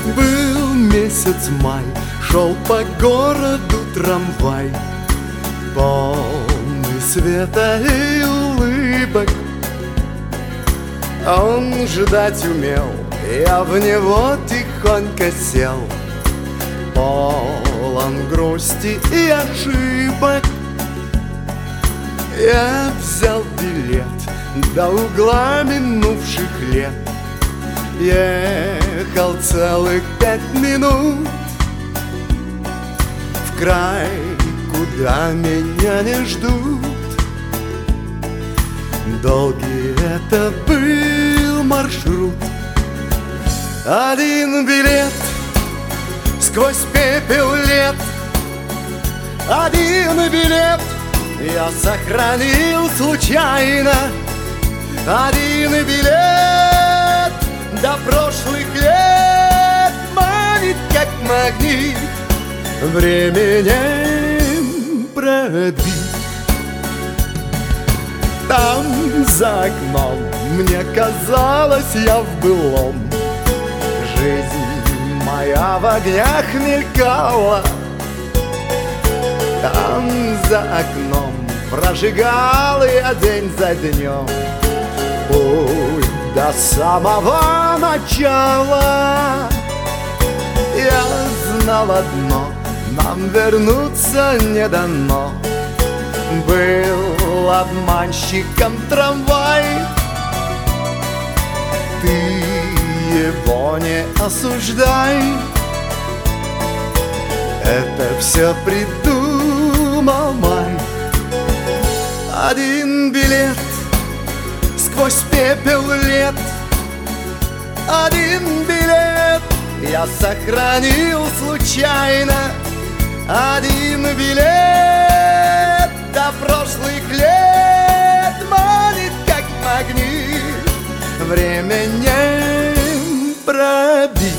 Был месяц май, шел по городу трамвай, полный света и улыбок. Он ждать умел, я в него тихонько сел, полон грусти и ошибок. Я взял билет до угла минувших лет, ехал целых 5 минут в край, куда меня не ждут. Долгий это был маршрут. Один билет сквозь пепел лет, один билет я сохранил случайно, один билет до прошлых лет манит, как магнит, временем пробит. Там за окном мне казалось, я в былом, жизнь моя в огнях мелькала. Там за окном прожигал я день за днем путь до самого начала. Я знал одно, нам вернуться не дано. Был обманщиком трамвай, ты его не осуждай. Это все придумал май. Один билет сквозь пепел лет, один билет я сохранил случайно, один билет до прошлых лет манит, как магнит, временем пробит.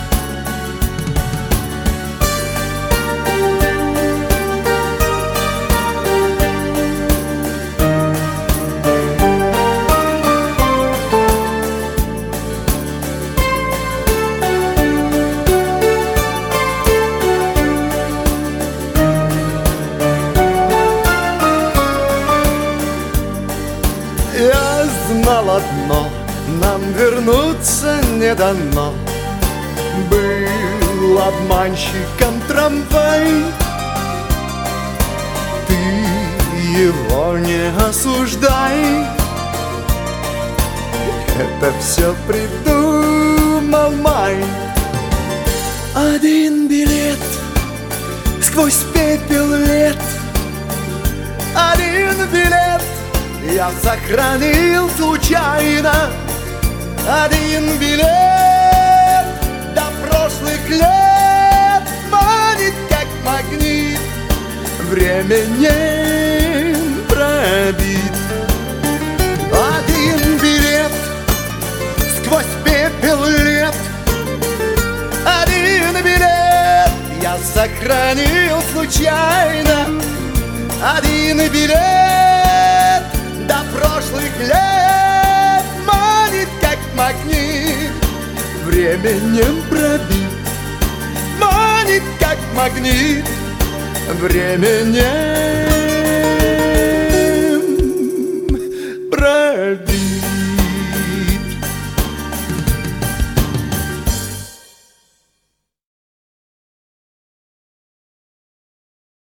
Я знал одно, нам вернуться не дано. Был обманщиком трамвай, ты его не осуждай. Это все придумал май. Один билет сквозь пепел лет, один билет я сохранил случайно, один билет до прошлых лет манит, как магнит, временем пробит. Один билет сквозь пепел лет, один билет я сохранил случайно, один билет до прошлых лет манит, как магнит, временем пробит. Манит, как магнит, временем пробит.